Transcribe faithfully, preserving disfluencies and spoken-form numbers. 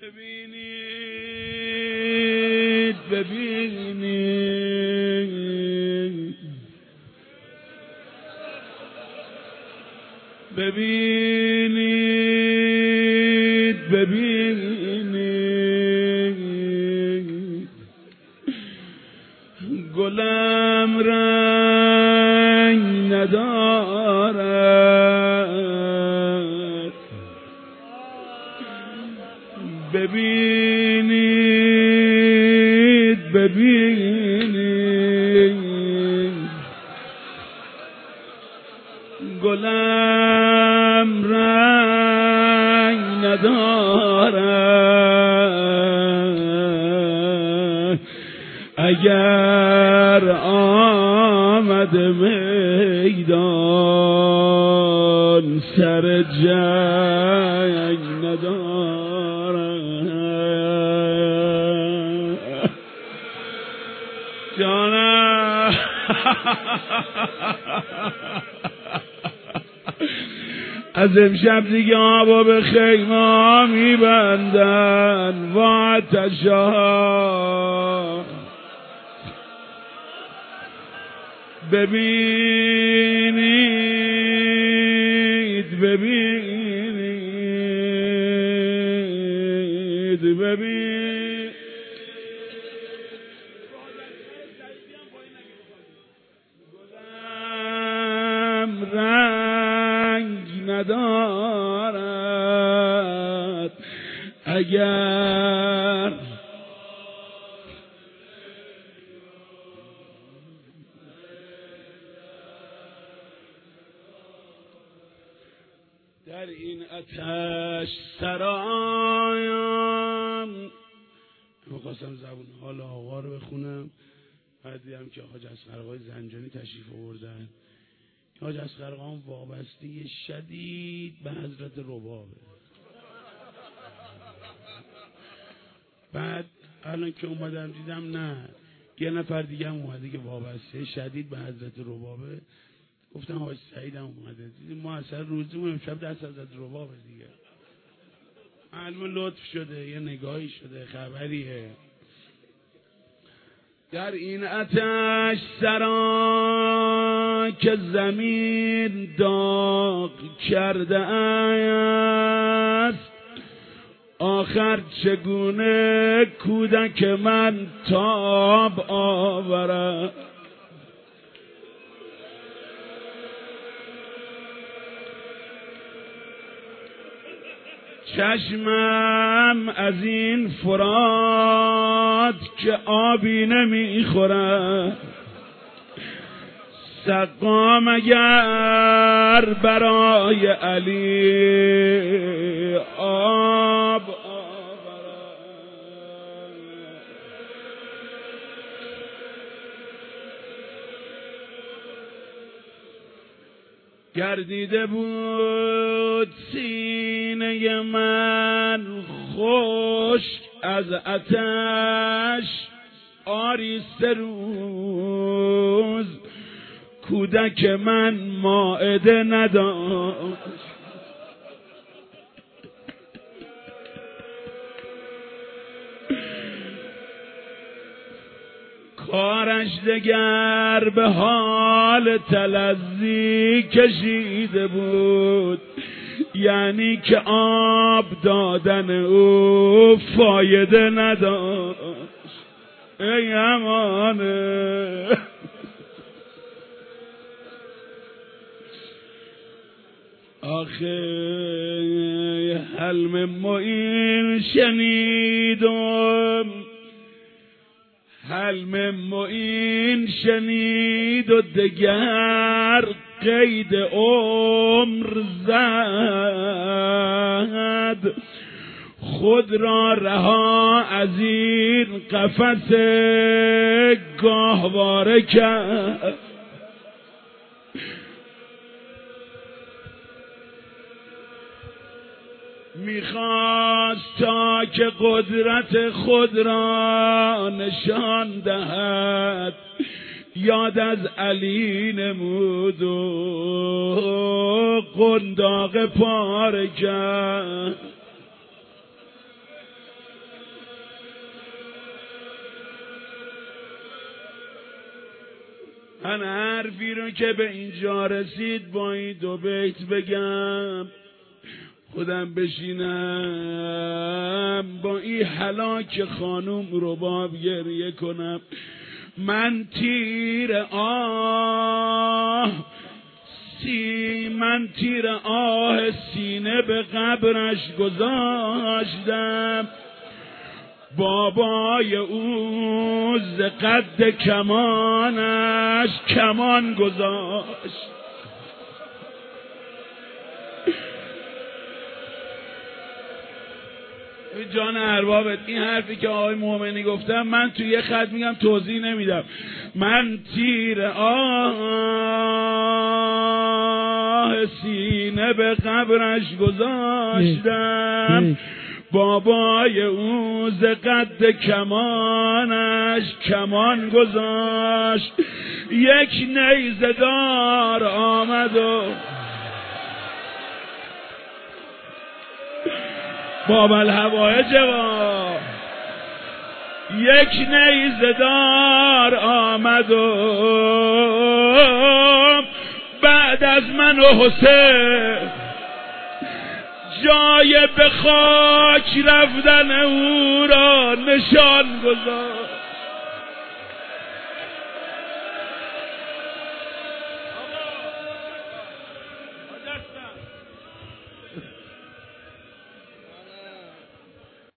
ببینید ببینید ببینید ببینید گلم رنگ ندارد ببینید ببینید گلم رنگ ندارد اگر آمد میدان سر جنگ ندارد جانم از امشب دیگه آبا به خیمه ها میبندن و آتشا ببینید ببینید ببینید گلم رنگ ندارد اگر در این آتش سرایم می‌خواستم زبون حال آقا رو بخونم بعد دیدم که حاج اصغرآقای زنجانی تشریف آوردن. حاج اصغرآقا وابستگی شدید به حضرت ربابه. بعد الان که اومدم دیدم نه یه نفر دیگه هم اومده که وابسته شدید به حضرت ربابه. گفتم حاج سعید هم اومده. دیدیم ما اصلا روزیمون امشب دست حضرت ربابه دیگه. معلوم لطف شده یه نگاهی شده خبریه. در این آتش سرا که زمین داغ کرده است آخر چگونه کودک من تاب آورد چشمم از این فرات که آبی نمیخورد سقام اگر برای علی آب آورد گردیده بود سینه من خشک از آتش آری سه روز کودک من مائده نداشت کارش دگر به حال تلذی کشیده بود یعنی که آب دادن او فایده نداشت. ای امانه آخه حلم معین شنیدم حلم معین شنید و دگر قید عمر زد خود را رها از این قفس گاهواره کرد میخواست تا که قدرت خود را نشان دهد یاد از علی نمود و قنداق پاره کرد من حرفی رو که به اینجا رسید با این دو بیت بگم، خودم بشینم با این هلاک خانوم رباب گریه کنم. من تیر آه سی من تیر آه سینه به قبرش گذاشتم، بابای او ز قد کمانش کمان گذاشت. جان اربابت این حرفی که آقای مومنی گفتم من توی یه خط میگم توضیح نمیدم. من تیر آه سینه به قبرش گذاشتم، بابای او ز قد کمانش کمان گذاشت. یک نیزه دار آمد و باب الهوایج جواب، یک نیزه دار آمد و بعد از من و حسین جای به خاک رفتن او را نشان گذاشت.